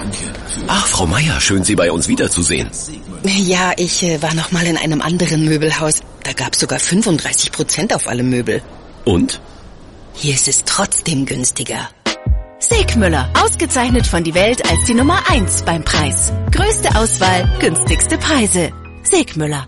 Ach, Frau Meier, schön, Sie bei uns wiederzusehen. Ja, ich war noch mal in einem anderen Möbelhaus. Da gab's sogar 35% auf alle Möbel. Und? Hier ist es trotzdem günstiger. Segmüller, ausgezeichnet von Die Welt als die Nummer 1 beim Preis. Größte Auswahl, günstigste Preise. Segmüller.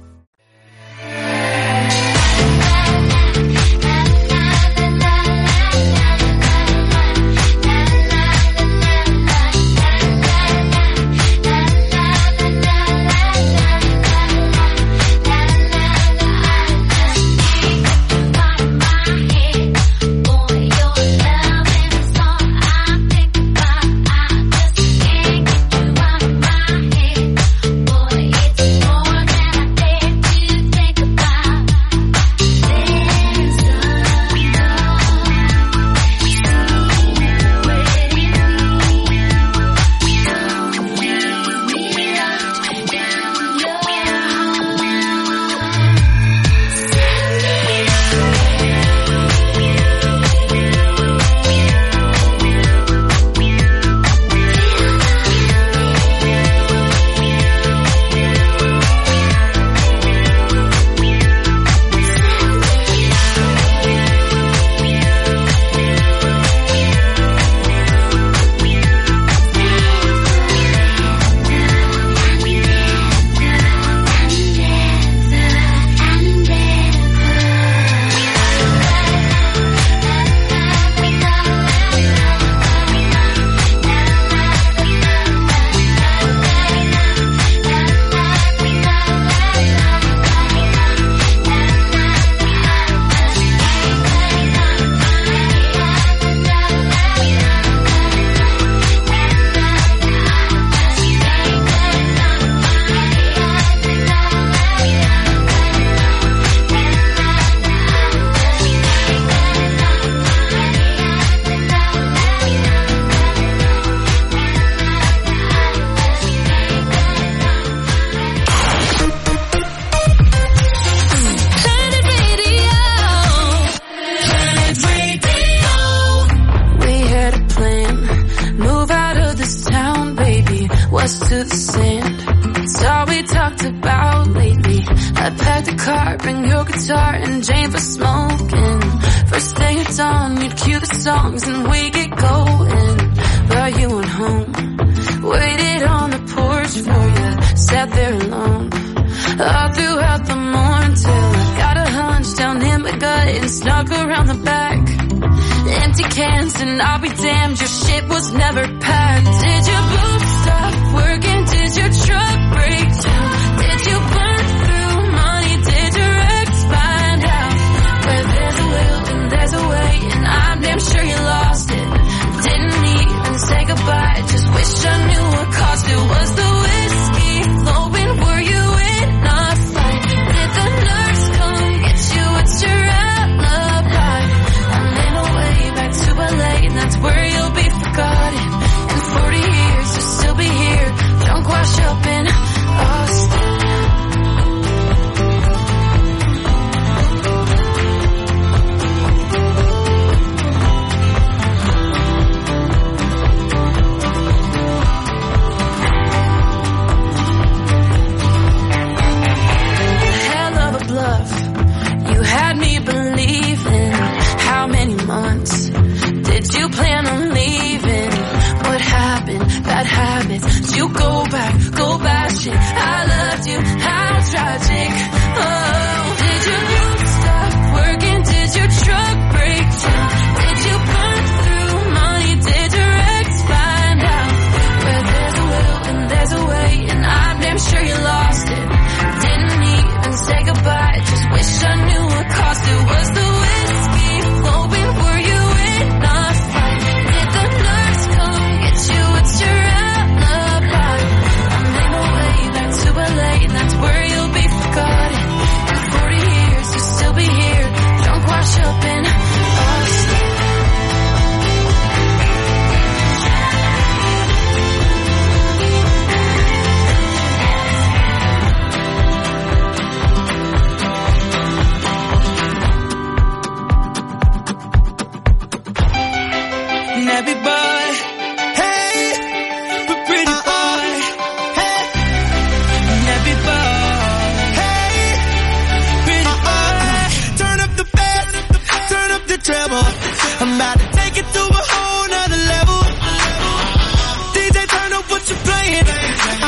Too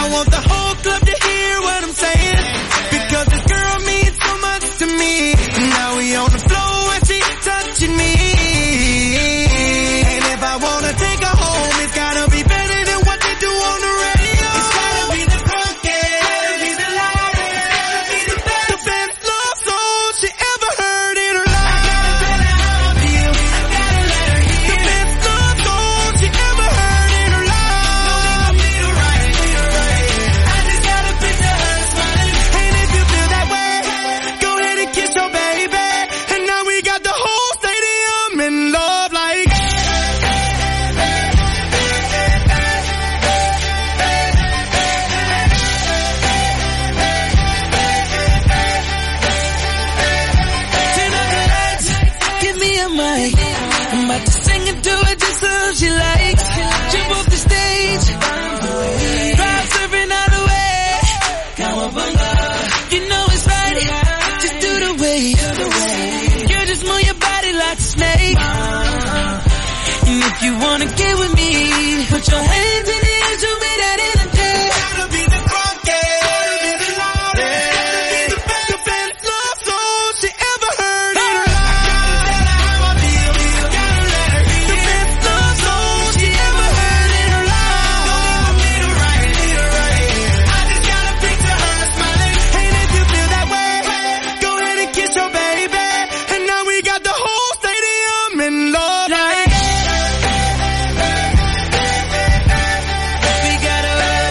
I want the whole club to hear what I'm saying, because this girl means so much to me. Now we on the floor and she touching me. And if I wanna take her home, it's gotta be better than what they do on the radio. It's gotta be the drunkest, gotta be the loudest, gotta be the best. The best love song she ever heard in her life. I gotta tell her how I feel, I gotta let her hear. The best love song she ever heard in her life. No need for me to write, I just gotta picture her smiling. And if you feel that way, go ahead and kiss your baby. And now we got the whole stadium in love like. Give me a mic, I'm about to sing it to her just so she likes. Jump off the stage, crowd surfing all the way. You know it's right, just do the wave. Girl, just move your body like a snake. And if you wanna get with me, put your hands in the air, show me that energy. Gotta be the drunkest, gotta be the loudest, gotta be the best. The best love song she ever heard in her life. I gotta tell her how I feel, gotta let her hear. The best love song she ever heard in her life. No need for me to write, I just gotta picture her smiling. And if you feel that way, go ahead and kiss your baby. And now we got the whole stadium in love like. We gotta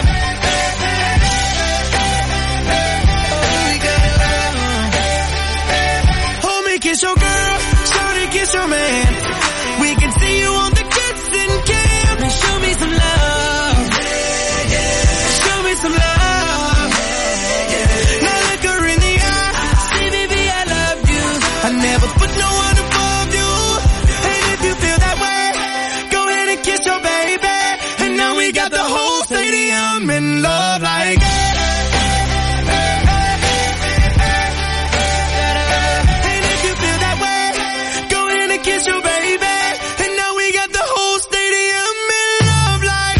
hold me, kiss your girl, shorty, kiss your man. We can see you on the kissing cam. And show me some love, show me some love. Now look her in the eye, say baby I love you. I never put no one above you. And if you feel that way, go ahead and kiss your baby. And now we got the whole stadium in love like. And if you feel that way, go ahead and kiss your baby. And now we got the whole stadium in love like.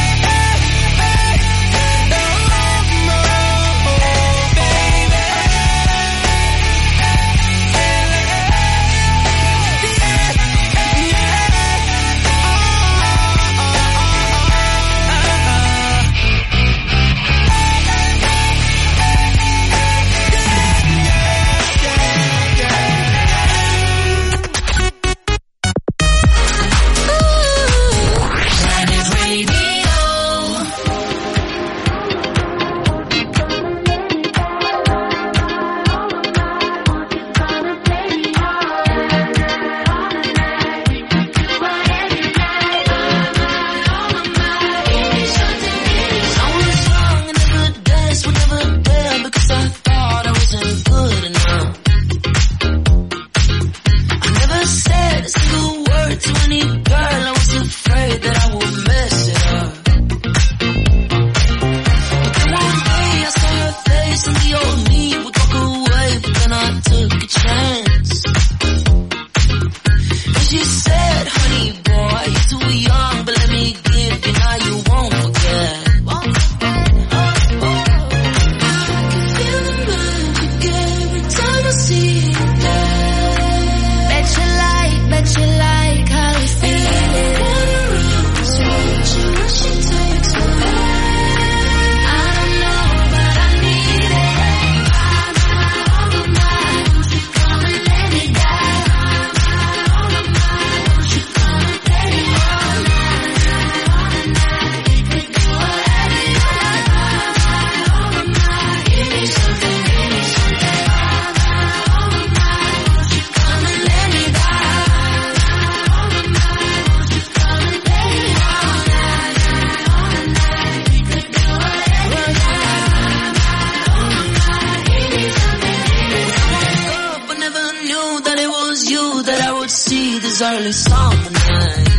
this early summer night.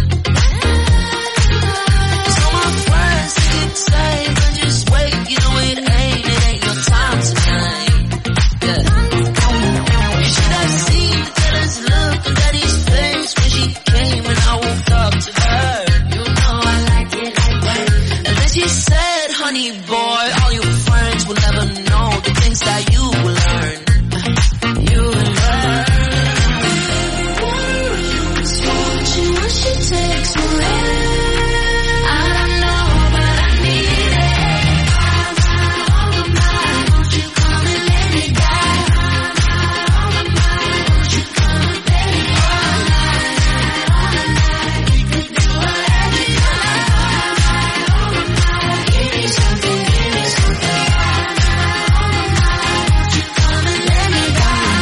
So my friends keep saying, but just wait, you know it ain't your time tonight. Yeah. You should have seen the jealous look on Daddy's face when she came and I woke up to her. You know I like it like that. And then she said, funny boy. All your friends will never know the things that you will learn. You will learn. Watching what she takes away. I don't know, but I need it. Won't you come and let me die? Won't you come and baby all night? We could do whatever you like. Give me something, give me something. Won't you come and let me die?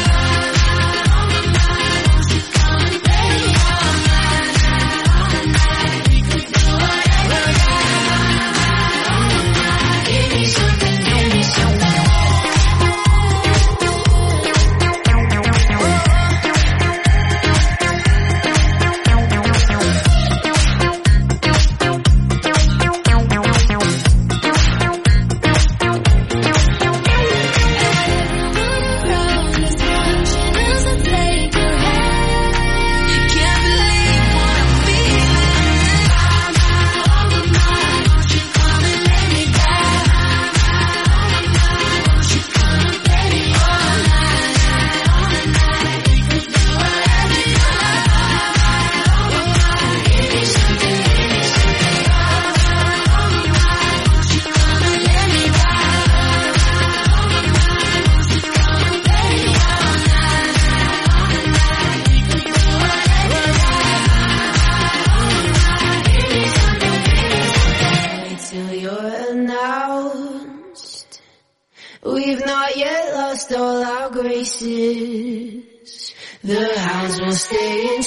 Won't you come and baby all night? We could do whatever you like. Give me something, give me something. Till you're announced. We've not yet lost all our graces. The hounds will stay in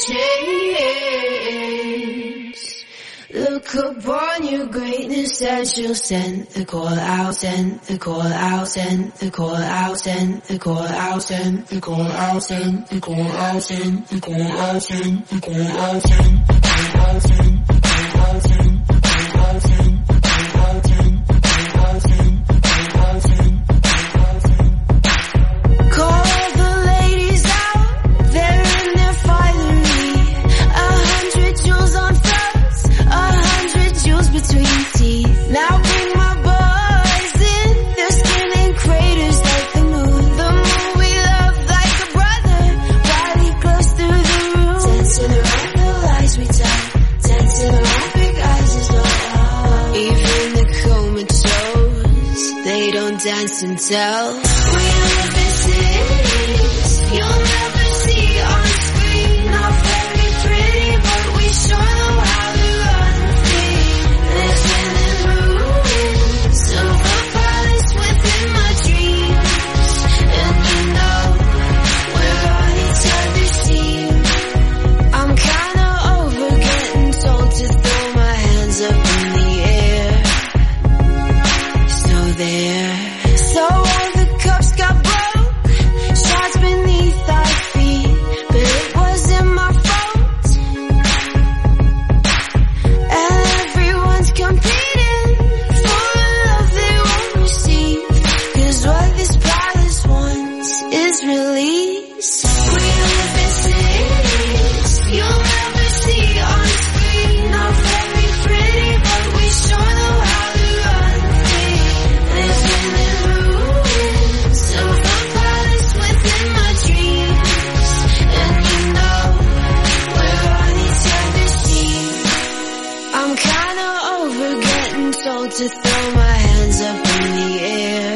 chains. Look upon your greatness and she'll send the call out, send the call out, send the call out, send the call out, send the call out, send the call out, send the call out, send the call out, send the call out, send the call out, send the call out, send. Call the ladies out, they're in their finery. 100 jewels on fronts, 100 jewels between teeth. Now bring my boys in, their skin in craters like the moon. The moon we love like a brother, while he glows through the room. Dancing around the lies we tell, dancing around big eyes as well. Even the comatose, they don't dance and tell. We live in cities you'll never see on screen. Not very pretty, but we sure know how to run free. Living in ruins of a palace within my dreams. And you know, we're on each other's team. I'm kinda over getting told to throw my hands up in the air. So there. So all the cups got broke, shards beneath our feet, but it wasn't my fault. And everyone's competing for a love they won't receive, 'cause what this palace wants is release. We live in cities you'll never see on screen. Not very pretty, but we sure know how to run free. Living in ruins of a palace within my dreams. And you know, we're on each other's team. I'm kinda over getting told to throw my hands up in the air.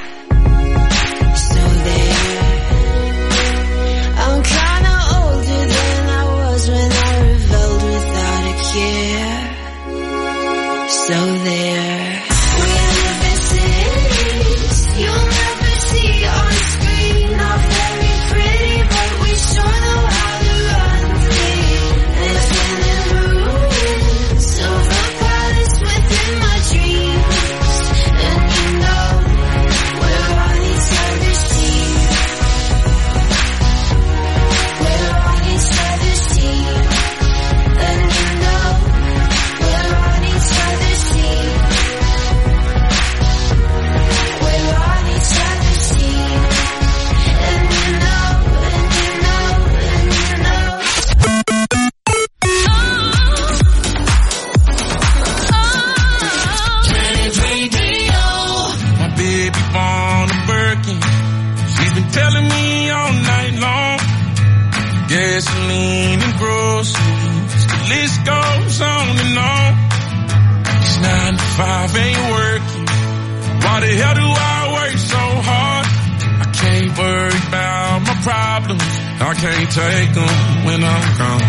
So there. I'm kinda older than I was when I rebelled without a care. So there. We live in cities you'll never see on screen. Not very pretty, but we sure know how to run free. Living in ruins of a palace within my dreams. And you know, we're on each other's team. We're on each other's team. And you know, we're on each other's team. list goes on and on. This 9 to 5 ain't working. Why the hell do I work so hard? I can't worry about my problems. I can't take them when I'm gone.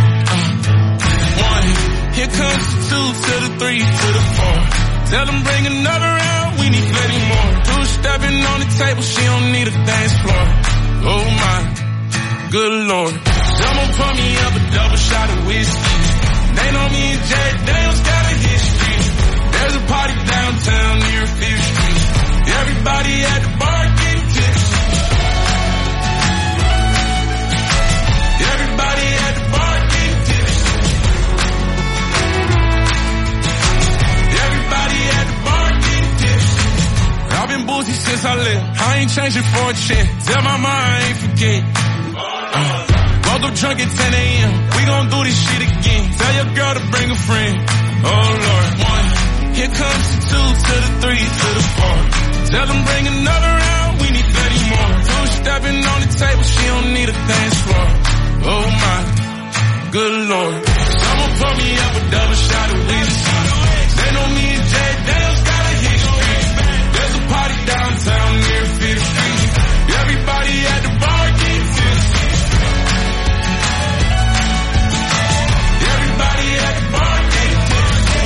1, here comes the 2 to the 3 to the 4. Tell them bring another round, we need plenty more. 2 stepping on the table, she don't need a dance floor. Oh my, good Lord. Someone pour me up a double shot of whiskey. They know me and Jack Daniels got a history. There's a party downtown near 5th Street. Everybody at the bar getting tipsy. Everybody at the bar getting tipsy. Everybody at the bar getting tipsy. I've been boozy since I left. I ain't changing for a check. Tell my mom I ain't forget. Woke up drunk at 10 a.m. We gon' do this shit again. Tell your girl to bring a friend. Oh Lord. 1, here comes the 2 to the 3 to the 4. Tell them bring another round, we need 30 more. 2 stepping on the table, she don't need a dance floor. Oh my, good Lord. Someone pour me up a double shot of whiskey. They know me and Jack Daniels got a history. There's a party downtown near 5th Street. Everybody at the bar getting tipsy. Everybody at the bar getting tipsy.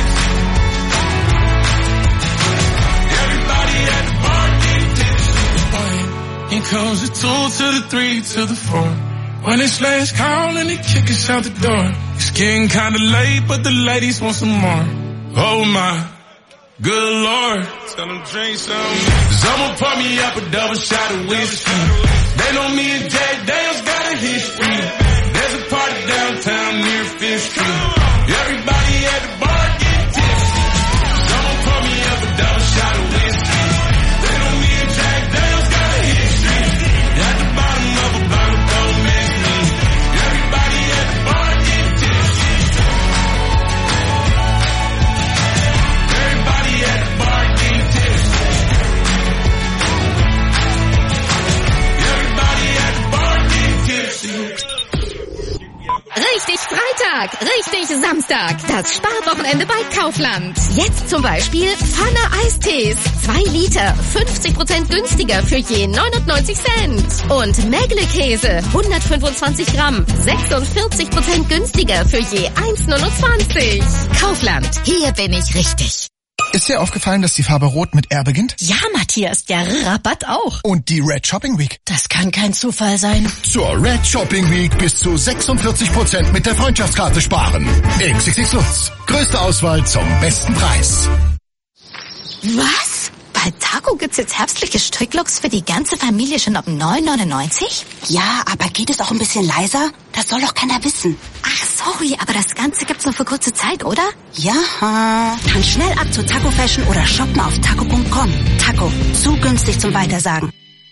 Everybody at the bar getting tipsy. Here comes the 2 to the 3 to the 4. When it's last call and they kick us out the door. It's getting kinda late, but the ladies want some more. Oh my, good Lord. Tell them drink some. Someone pour me up a double shot of whiskey. They know me and Jack Daniels got a history. There's a party downtown near 5th Street. Everybody at the bar getting tipsy. Someone pour me up a double shot of whiskey. They know me and Jack Daniels got a history. At the bottom of a bottle, don't mix me. Everybody at the bar getting tipsy. Everybody at the bar getting tipsy. Everybody at the bar getting tipsy. Richtig Freitag, richtig Samstag. Das Sparwochenende bei Kaufland. Jetzt zum Beispiel Pfanne Eistees. 2 Liter, 50% günstiger für je 99 Cent. Und Mägle-Käse, 125 Gramm, 46% günstiger für je 1,29. Kaufland, hier bin ich richtig. Ist dir aufgefallen, dass die Farbe Rot mit R beginnt? Ja, Matthias, der Rabatt auch. Und die Red Shopping Week? Das kann kein Zufall sein. Zur Red Shopping Week bis zu 46% mit der Freundschaftskarte sparen. XXX Lutz. Größte Auswahl zum besten Preis. Was? Bei Taco gibt's jetzt herbstliche Stricklooks für die ganze Familie schon ab 9,99? Ja, aber geht es auch ein bisschen leiser? Das soll doch keiner wissen. Ach, sorry, aber das Ganze gibt's nur für kurze Zeit, oder? Ja, dann schnell ab zu Taco Fashion oder shoppen auf taco.com. Taco, zu günstig zum Weitersagen.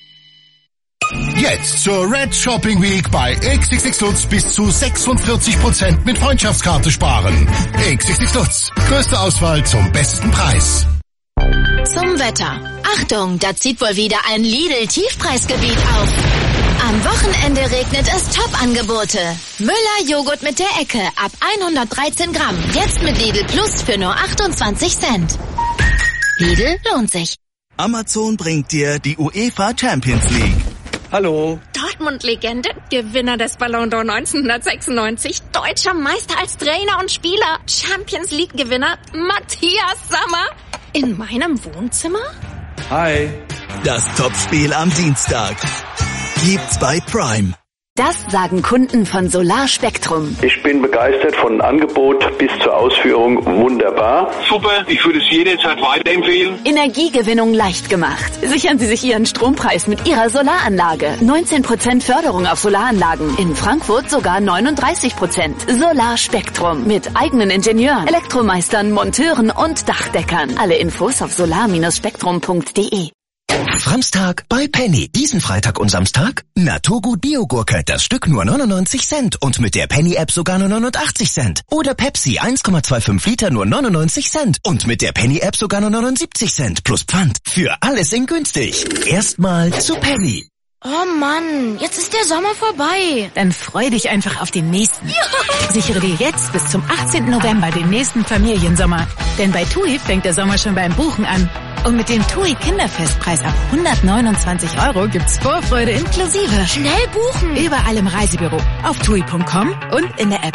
Jetzt zur Red Shopping Week bei XXX Lutz bis zu 46% mit Freundschaftskarte sparen. XXX Lutz. Größte Auswahl zum besten Preis. Zum Wetter. Achtung, da zieht wohl wieder ein Lidl-Tiefpreisgebiet auf. Am Wochenende regnet es Top-Angebote. Müller-Joghurt mit der Ecke ab 113 Gramm. Jetzt mit Lidl Plus für nur 28 Cent. Lidl lohnt sich. Amazon bringt dir die UEFA Champions League. Hallo. Dortmund-Legende, Gewinner des Ballon d'Or 1996, deutscher Meister als Trainer und Spieler, Champions League-Gewinner Matthias Sammer in meinem Wohnzimmer? Hi. Das Topspiel am Dienstag. Gibt's bei Prime. Das sagen Kunden von Solar Spektrum. Ich bin begeistert von Angebot bis zur Ausführung. Wunderbar. Super, ich würde es jederzeit weiterempfehlen. Energiegewinnung leicht gemacht. Sichern Sie sich Ihren Strompreis mit Ihrer Solaranlage. 19% Förderung auf Solaranlagen. In Frankfurt sogar 39%. Solar Spektrum. Mit eigenen Ingenieuren, Elektromeistern, Monteuren und Dachdeckern. Alle Infos auf solar-spektrum.de. Samstag bei Penny. Diesen Freitag und Samstag Naturgut Biogurke, das Stück nur 99 Cent und mit der Penny-App sogar nur 89 Cent. Oder Pepsi 1,25 Liter nur 99 Cent und mit der Penny-App sogar nur 79 Cent plus Pfand. Für alles in günstig. Erstmal zu Penny. Oh Mann, jetzt ist der Sommer vorbei. Dann freu dich einfach auf den nächsten. Ja. Sichere dir jetzt bis zum 18. November den nächsten Familiensommer. Denn bei TUI fängt der Sommer schon beim Buchen an. Und mit dem TUI Kinderfestpreis ab 129 € gibt's Vorfreude inklusive. Schnell buchen! Überall im Reisebüro, auf TUI.com und in der App.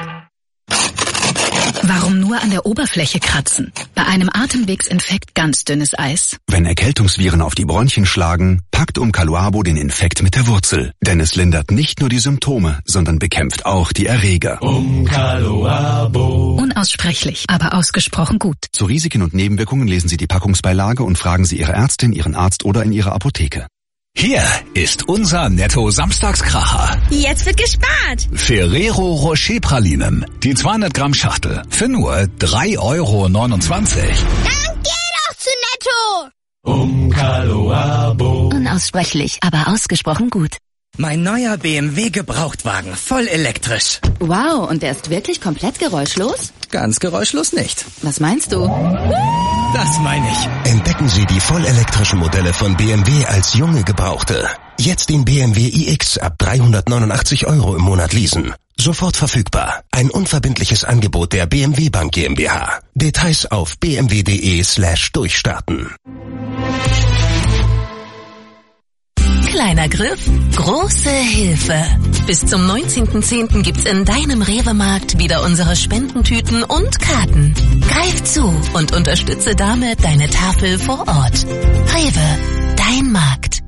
Warum nur an der Oberfläche kratzen? Bei einem Atemwegsinfekt ganz dünnes Eis. Wenn Erkältungsviren auf die Bronchien schlagen, packt Umcaluabo den Infekt mit der Wurzel. Denn es lindert nicht nur die Symptome, sondern bekämpft auch die Erreger. Umcaluabo. Unaussprechlich, aber ausgesprochen gut. Zu Risiken und Nebenwirkungen lesen Sie die Packungsbeilage und fragen Sie Ihre Ärztin, Ihren Arzt oder in Ihrer Apotheke. Hier ist unser Netto-Samstagskracher. Jetzt wird gespart. Ferrero Rocher Pralinen. Die 200 Gramm Schachtel für nur 3,29 €. Dann geh doch zu Netto. Umcaluabo. Unaussprechlich, aber ausgesprochen gut. Mein neuer BMW Gebrauchtwagen, voll elektrisch. Wow, und der ist wirklich komplett geräuschlos? Ganz geräuschlos nicht. Was meinst du? Das meine ich. Entdecken Sie die vollelektrischen Modelle von BMW als junge Gebrauchte. Jetzt den BMW iX ab 389 € im Monat leasen. Sofort verfügbar. Ein unverbindliches Angebot der BMW Bank GmbH. Details auf bmw.de/durchstarten. Kleiner Griff, große Hilfe. Bis zum 19.10. gibt's in deinem Rewe-Markt wieder unsere Spendentüten und Karten. Greif zu und unterstütze damit deine Tafel vor Ort. Rewe, dein Markt.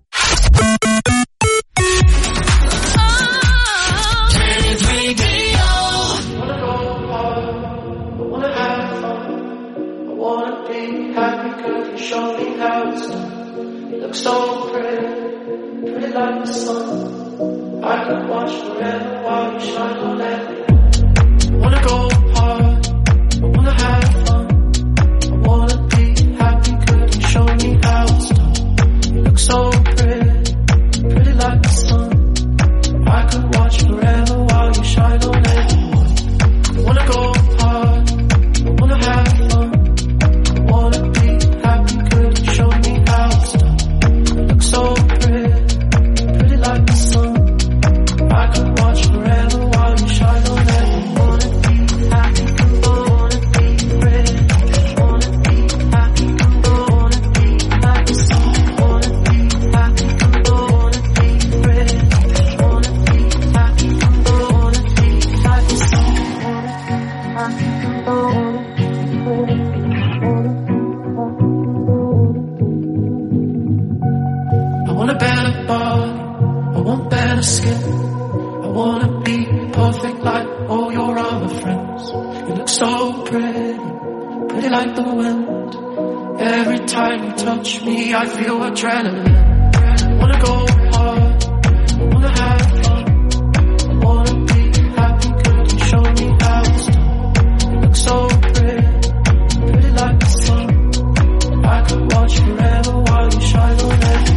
Pretty like the sun, I could watch forever while you shine on everything. I wanna go hard, I wanna have fun, I wanna be happy. Could you show me how it's done? You look so pretty, pretty like the sun, I could watch forever while you shine on everyone. I wanna go hard, I wanna have fun, I wanna be happy. Could you show me how it's done? You look so pretty, pretty like the sun, I could watch forever while you shine on everyone. Wanna be happy, wanna be pretty, wanna be happy, wanna be like the sun, wanna be happy, wanna be pretty, wanna be happy, wanna be like the sun, wanna be I want a better body, I want better skin, I wanna be perfect like all your other friends. You look so pretty, pretty like the wind. Every time you touch me, I feel adrenaline. I wanna go hard, I wanna have fun, I wanna be happy. Could you show me how it's done? You look so pretty, pretty like the sun, I could watch forever while you shine on everyone.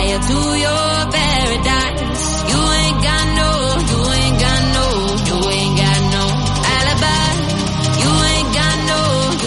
fire to your paradise. You ain't got no alibi. You ain't got no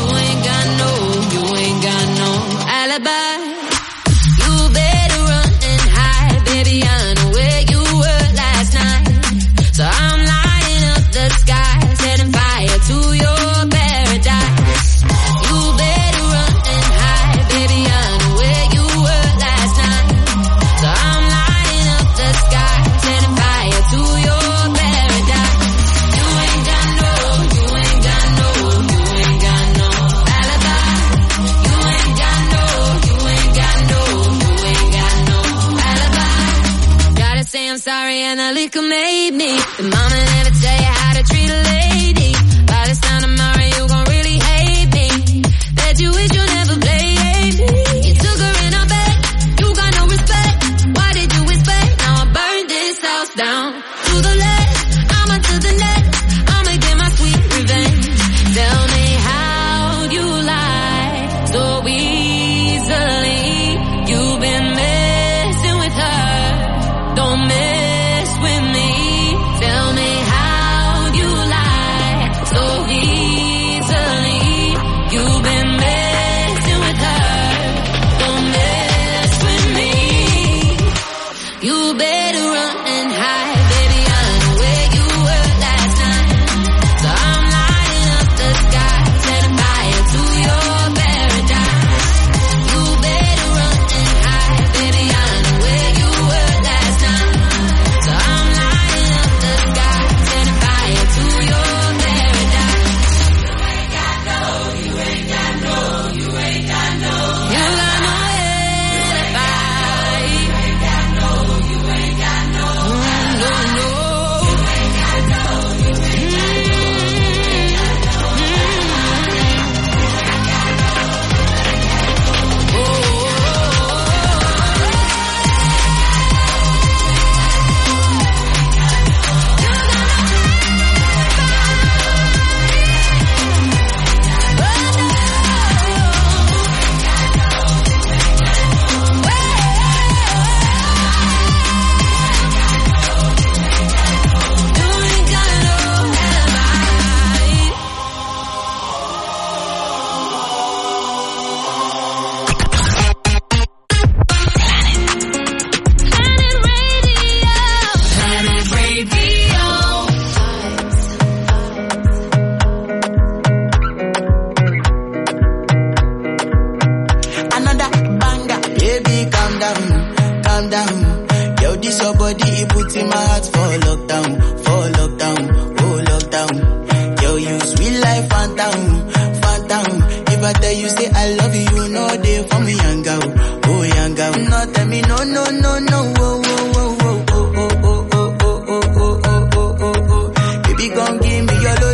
alibi. You better run and hide, baby, I know where you were last night. So I'm lighting up the sky, setting fire to your paradise. You better run and hide, baby, I know where you were last night. So I'm lighting up the sky, setting fire to your paradise. You ain't got no alibi. You ain't got no alibi. Gotta say I'm sorry and the liquor made me. The mama never tell you how to treat a lady. By this time tomorrow you gon' really hate me. Bet you wish you never played me. You took her in her bed, you got no respect. Why did you expect? Now I burned this house down to the left, I'ma to the next. I'ma get my sweet revenge. Tell me how you lie so easily. You've been messing with her, don't mess with me. Tell me how you lie so easily. You've been messing with her, don't mess with me. You better run and hide, baby, I know where you were last night. So I'm lighting up the sky, setting fire to your paradise. You better run and hide, baby, I know where you were last night. So I'm lighting up the sky, setting fire to your paradise. You ain't got no alibi. You ain't got no Another banger, baby, calm down. Yo, this your body, it puts in my heart for lockdown, oh lockdown. Yo, you sweet life, phantom. If I tell you say I love you, you know they for me, young girl, oh young girl. No, tell me no, oh, baby, gon' give me your lo.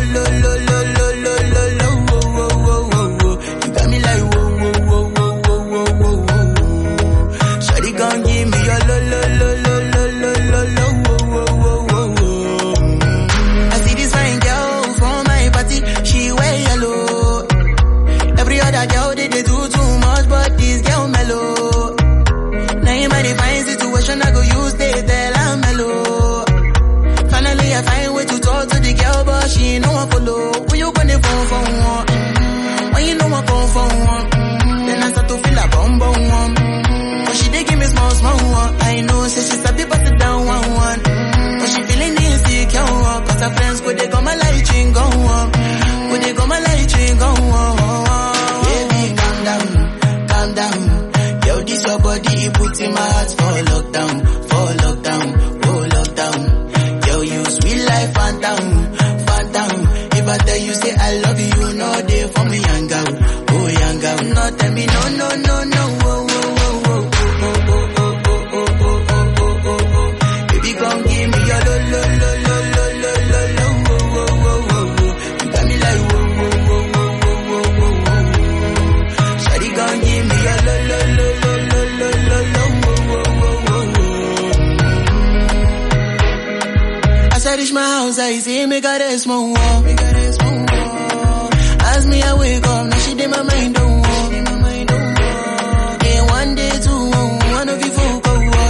You got me like Shawty gon' give me your lo. I see this fine girl from my party, she wear yellow. Every other girl they do too much, but this girl mellow. Now in my divine situation, I go use they tell I'm mellow. Finally I find way to talk to the girl, but she ain't no one follow. When you gonna phone for one? When you know I come for one? Then I start to feel a bum one. But she dey give me small one. I know, say she start to pass it down one. But she feeling insecure, cause her friends could they go my light ring go on. Could they go my light ring go on. Baby, calm down. Yo, this your body, it puts in my heart for lockdown, oh lockdown. Yo, you sweet life, phantom. If I tell you say I love you, you know they for me, young girl, oh young girl. No, tell me no, oh. Baby, gon' give me your lo. You got me like Shawty gon' give me your lo. As I reach my house, I see me got a small wall. As me I wake up, now she did my mind don't walk. Then one day two, one of you folk go walk.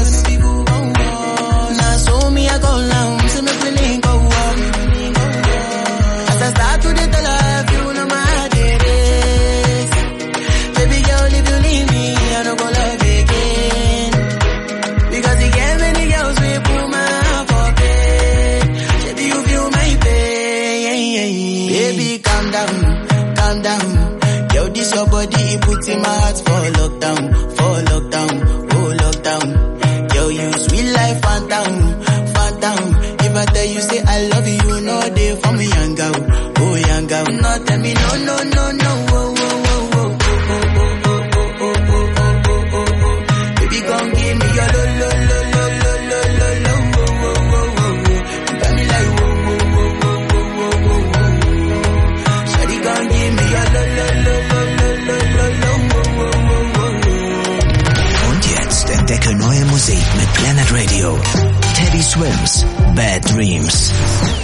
this your body, it puts in my heart for lockdown, oh lockdown. Yo, you sweet life, phantom, phantom. If I tell you say I love you, you know they for me young girl, oh young girl. No tell me no, no, no, no, oh, oh, oh, oh, oh, oh, oh, oh, oh, oh, oh. Baby, come give me your lo, lo, lo, lo, lo, lo, lo, lo, oh, oh, oh, oh, oh. You got me like oh, oh, oh, oh, oh, oh, oh, oh. Shawty, come give me your lo, lo, lo, lo, lo, lo, lo, oh, oh, oh, oh. Und jetzt entdecke neue Musik mit Planet Radio. Teddy Swims, Bad Dreams.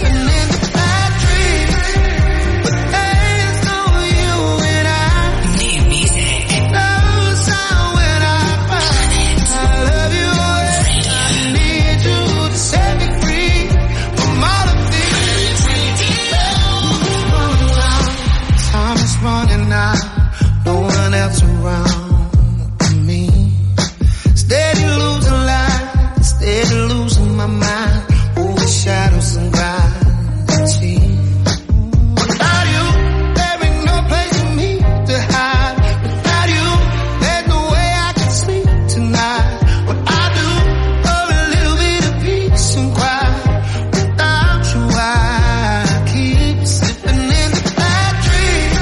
Running out, no one else around me. Steady losing life, steady losing my mind. Over shadows and gravity. Without you, there ain't no place for me to hide. Without you, there's no way I can sleep tonight. What I do for a little bit of peace and quiet. Without you, I keep slipping in the bad dreams.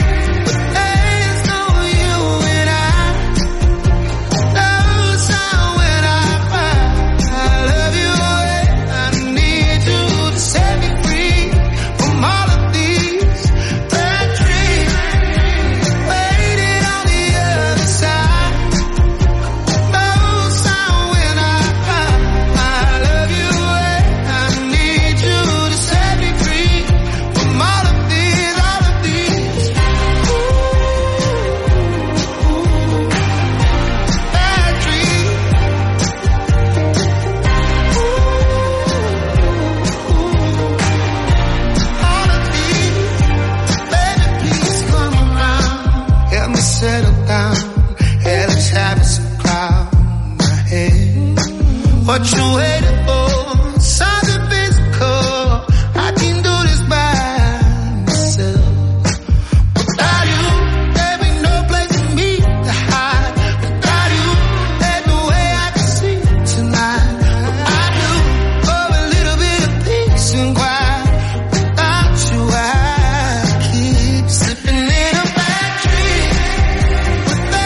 What you waiting for? Something physical. I can do this by myself. Without you, there ain't no place for me to hide. Without you, there's no way I can sleep tonight. I do for a little bit of peace and quiet. Without you, I keep slipping in a bad dream. Without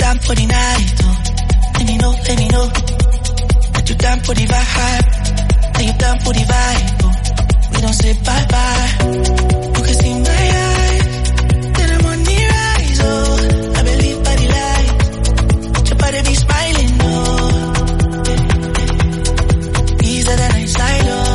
down for the night, oh. Let me know that you down for the vibe. Are you down for the vibe, oh. We don't say bye-bye. You can see my eyes, then I'm on the rise, oh. I believe by the light, your body be smiling, oh. These are the nights I know.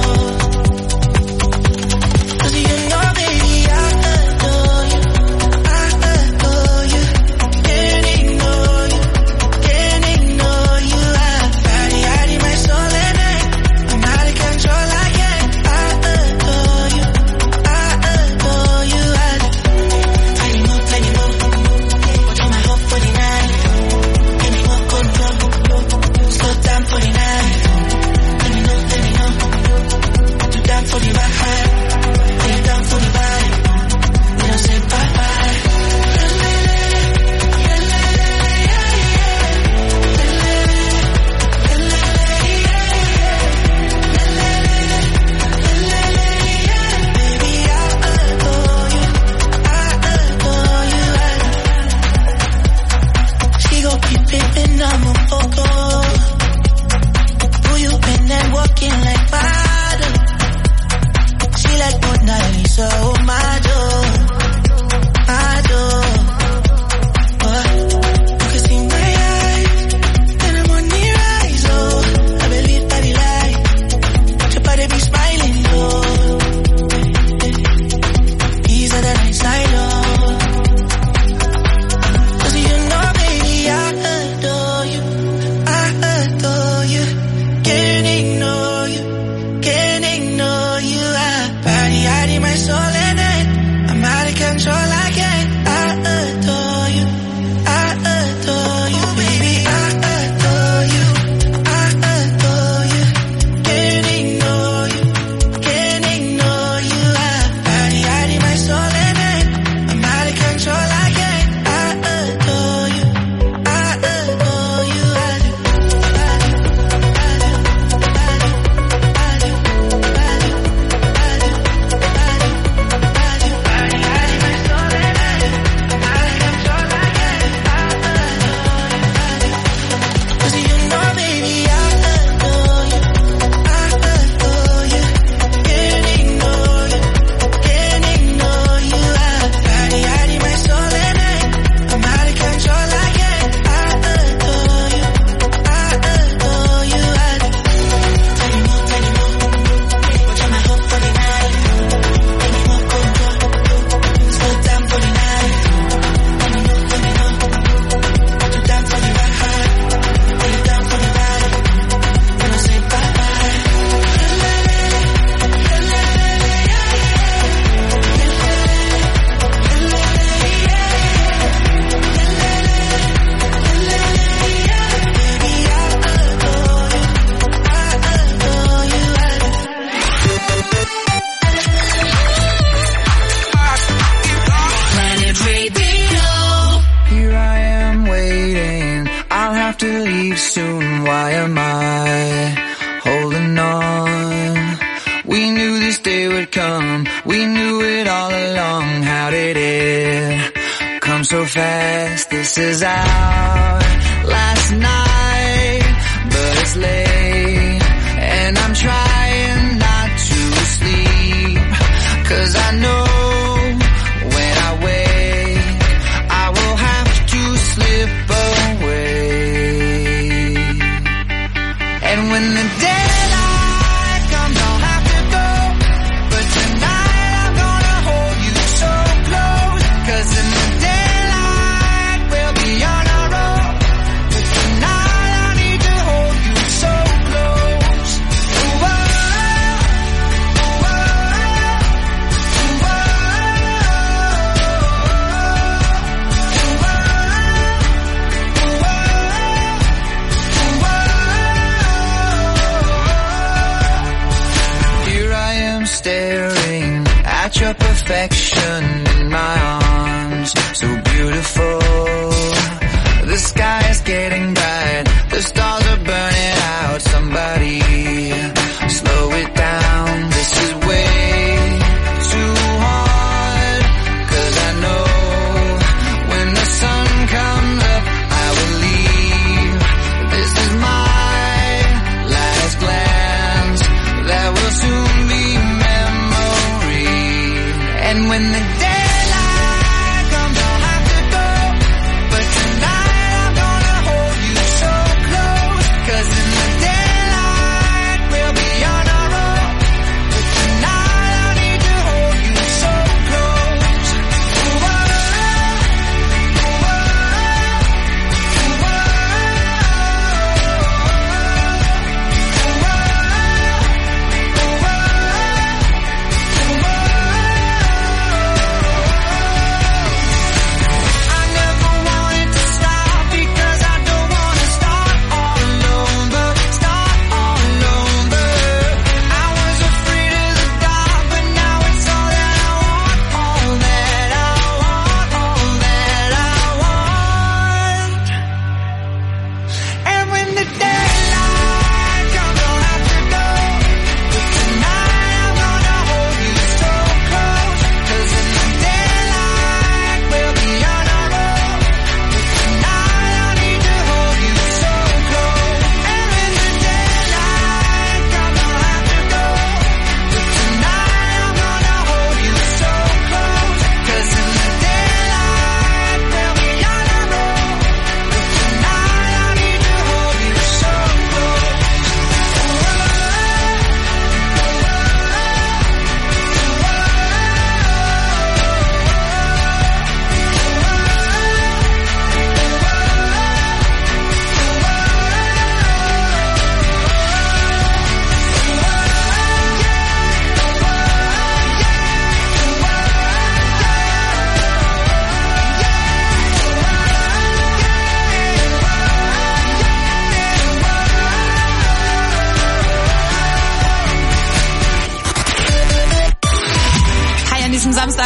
I will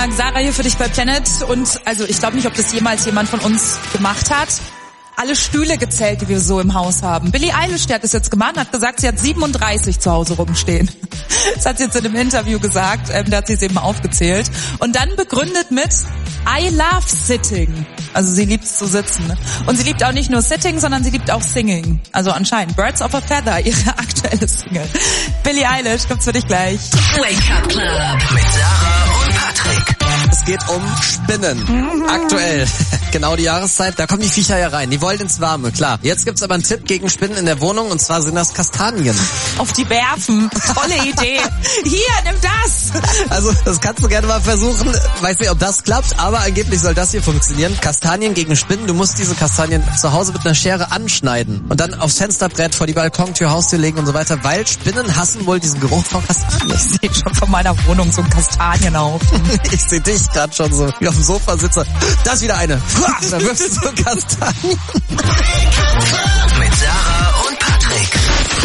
Tag, Sarah hier für dich bei Planet. Und also ich glaube nicht, ob das jemals jemand von uns gemacht hat. Alle Stühle gezählt, die wir so im Haus haben. Billie Eilish, die hat das jetzt gemacht und hat gesagt, sie hat 37 zu Hause rumstehen. Das hat sie jetzt in einem Interview gesagt, da hat sie es eben aufgezählt. Und dann begründet mit I love sitting. Also sie liebt es zu sitzen. Und sie liebt auch nicht nur Sitting, sondern sie liebt auch Singing. Also anscheinend Birds of a Feather, ihre aktuelle Single. Billie Eilish, gibt's für dich gleich. Wake Up Club mit Sarah und Patrick. Es geht um Spinnen. Aktuell. Genau die Jahreszeit, da kommen die Viecher ja rein. Die wollen ins Warme, klar. Jetzt gibt's aber einen Tipp gegen Spinnen in der Wohnung und zwar sind das Kastanien. Auf die werfen. Tolle Idee. Hier, nimm das. Also, das kannst du gerne mal versuchen. Weiß nicht, ob das klappt, aber angeblich soll das hier funktionieren. Kastanien gegen Spinnen. Du musst diese Kastanien zu Hause mit einer Schere anschneiden und dann aufs Fensterbrett, vor die Balkontür, Haustür legen und so weiter, weil Spinnen hassen wohl diesen Geruch von Kastanien. Ich sehe schon von meiner Wohnung so einen Kastanienhaufen. Ich sehe dich gerade schon so, wie auf dem Sofa sitze. Da ist wieder eine. Da wirfst du so Kastanien. Mit Sarah und Patrick.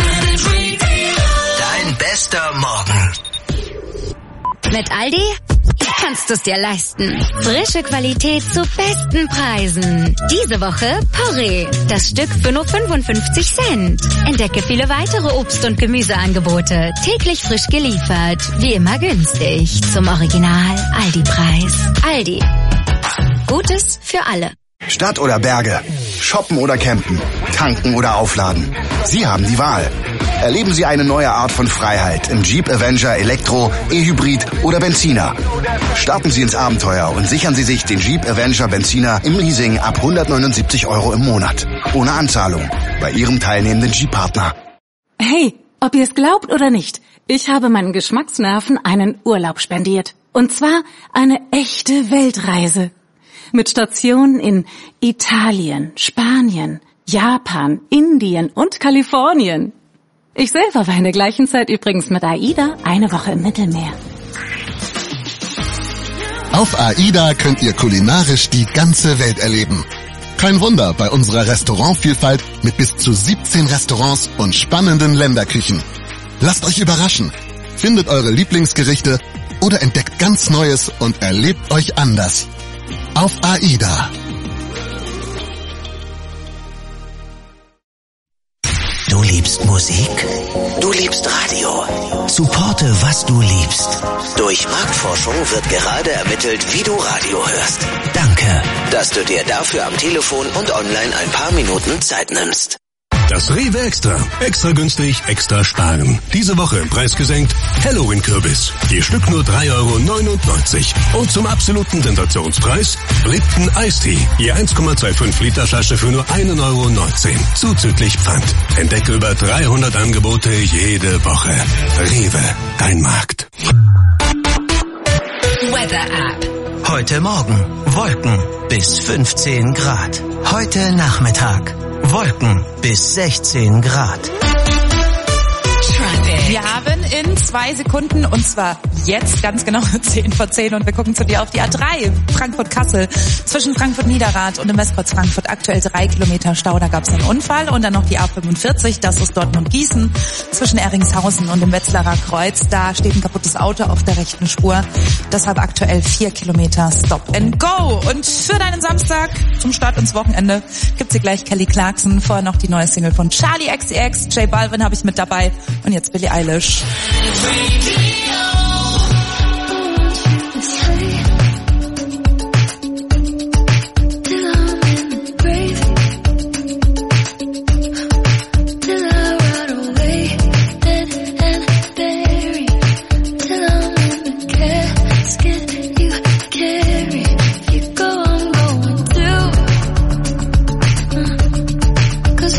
Dein bester Morgen. Mit Aldi kannst du es dir leisten. Frische Qualität zu besten Preisen. Diese Woche Porree. Das Stück für nur 55 Cent. Entdecke viele weitere Obst- und Gemüseangebote. Täglich frisch geliefert. Wie immer günstig. Zum Original Aldi-Preis. Aldi. Gutes für alle. Stadt oder Berge, shoppen oder campen, tanken oder aufladen. Sie haben die Wahl. Erleben Sie eine neue Art von Freiheit im Jeep Avenger Elektro, E-Hybrid oder Benziner. Starten Sie ins Abenteuer und sichern Sie sich den Jeep Avenger Benziner im Leasing ab 179 € im Monat. Ohne Anzahlung. Bei Ihrem teilnehmenden Jeep-Partner. Hey, ob ihr es glaubt oder nicht, ich habe meinen Geschmacksnerven einen Urlaub spendiert. Und zwar eine echte Weltreise. Mit Stationen in Italien, Spanien, Japan, Indien und Kalifornien. Ich selber war in der gleichen Zeit übrigens mit AIDA eine Woche im Mittelmeer. Auf AIDA könnt ihr kulinarisch die ganze Welt erleben. Kein Wunder bei unserer Restaurantvielfalt mit bis zu 17 Restaurants und spannenden Länderküchen. Lasst euch überraschen. Findet eure Lieblingsgerichte oder entdeckt ganz Neues und erlebt euch anders. Auf AIDA. Du liebst Musik? Du liebst Radio? Supporte, was du liebst. Durch Marktforschung wird gerade ermittelt, wie du Radio hörst. Danke, dass du dir dafür am Telefon und online ein paar Minuten Zeit nimmst. Das Rewe Extra. Extra günstig, extra sparen. Diese Woche im Preis gesenkt Halloween-Kürbis. Je Stück nur 3,99 €. Und zum absoluten Sensationspreis Lipton Eistee. Je 1,25 Liter Flasche für nur 1,19 € Zuzüglich Pfand. Entdecke über 300 Angebote jede Woche. Rewe, dein Markt. Weather App. Heute Morgen Wolken bis 15 Grad. Heute Nachmittag Wolken bis 16 Grad. Wir haben in 2 Sekunden, und zwar jetzt ganz genau 10 vor 10, und wir gucken zu dir auf die A3 Frankfurt-Kassel zwischen Frankfurt-Niederrad und dem Westplatz Frankfurt. Aktuell 3 Kilometer Stau, da gab es einen Unfall. Und dann noch die A45, das ist Dortmund-Gießen zwischen Erringshausen und dem Wetzlarer Kreuz. Da steht ein kaputtes Auto auf der rechten Spur. Deshalb aktuell 4 Kilometer Stop and Go. Und für deinen Samstag zum Start ins Wochenende gibt's hier gleich Kelly Clarkson. Vorher noch die neue Single von Charlie XCX. J Balvin habe ich mit dabei. Und jetzt Billie Eilish.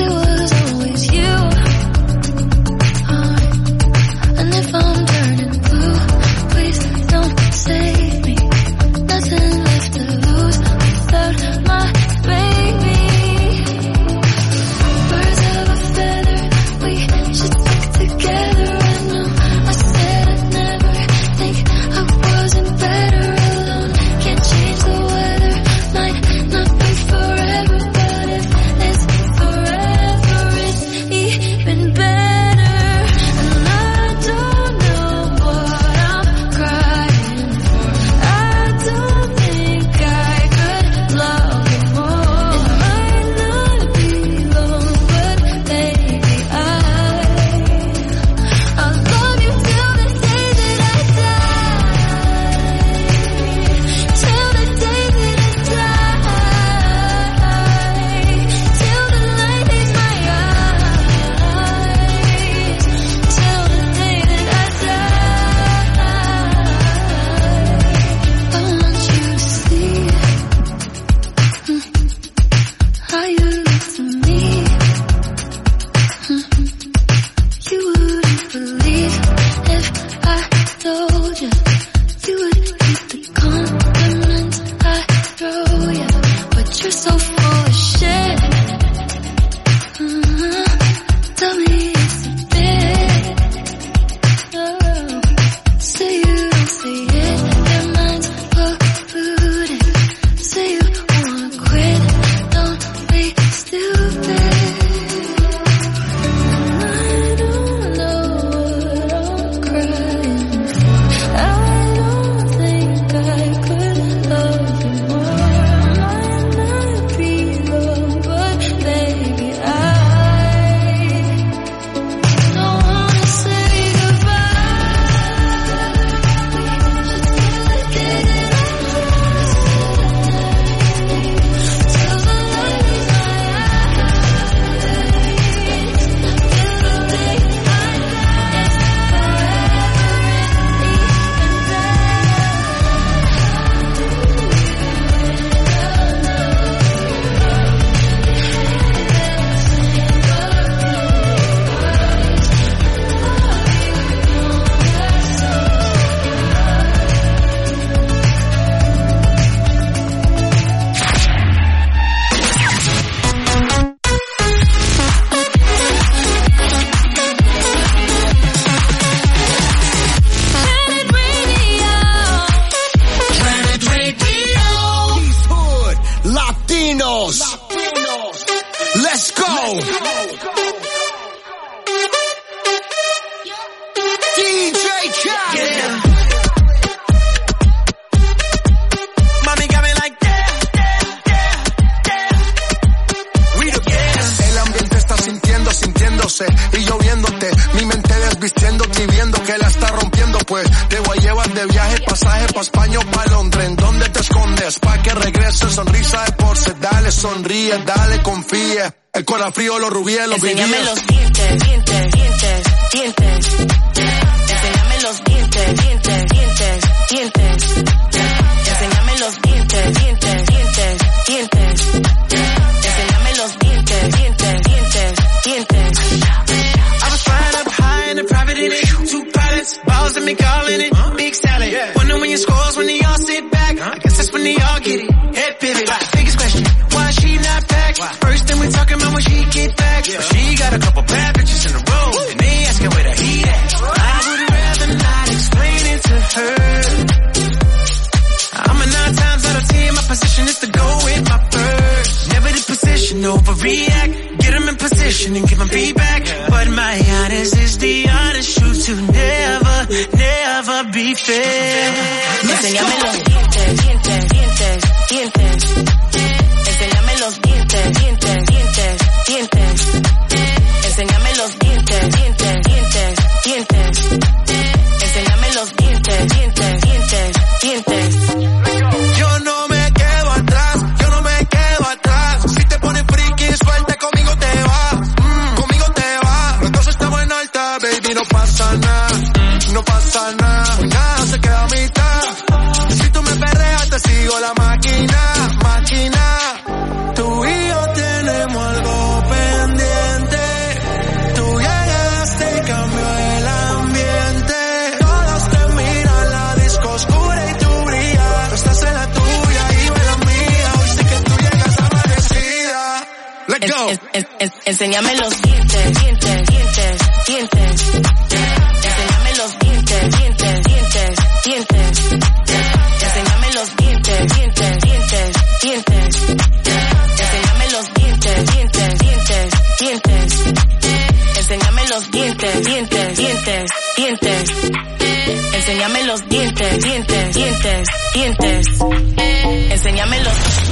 And if I'm turning how you look to me. You wouldn't believe if I told you. You would hate the compliments I throw you. But you're so full of shit. Tell me it's a bit. Say you don't say it. Your mind's polluted. Say you wanna quit. Don't be stupid. I don't know what I'm crying for. I don't think I could love you more. Might not be love, but baby I don't wanna say goodbye. Get it till the light in my Planet Radio. East Hood, Latinos. Let's go. DJ Khaled. Mommy got me like that. We the best. El ambiente está sintiéndose y lloviéndote. Mi mente desvistiéndote y viendo que la está rompiendo, pues te voy a llevar de viaje, pasaje pa' España o pa' Londres. ¿En dónde te escondes? Pa' que regreses, sonrisa de porce. Dale, sonríe, dale, confía. El corazón frío, los rubíes, los vivíes. Enséñame los dientes. Enséñame los dientes. Enséñame los dientes. Enséñame los dientes. I was flying up high in a private in it. 2 pilots, balls and me calling it. Big salad. Wonder when your scores when they all sit back. I guess that's when they all get it. Head pivot. Biggest question, why she not back? First thing we talking about when she get back. But she got a couple bad bitches in a row. And they asking where the heat at. I would rather not explain it to her. I'm a 9 times out of 10. My position is to go with my first. Never the position, overreact. Get them in position and give them feedback. But my honest is the honest truth to never be fair. Enséñame los dientes. Enséñame los dientes. Enséñame los dientes. Enséñame los dientes. Yo no me quedo atrás. Si te pones friki, suelta, conmigo te va. Los dos estamos en alta, baby, no pasa nada. Nada se queda a mitad. Si tú me perreas, te sigo la máquina. Tú y yo tenemos algo pendiente. Tú llegaste y cambió el ambiente. Todos te miran, la disco oscura y tú brillas. Tú estás en la tuya y yo en la mía. Hoy sé que tú llegas amanecida. Let's go. Enséñame los dientes. Enséñame los dientes. Enséñame los dientes. Enséñame los dientes. Enséñame los dientes. Enséñame los dientes. Enséñame los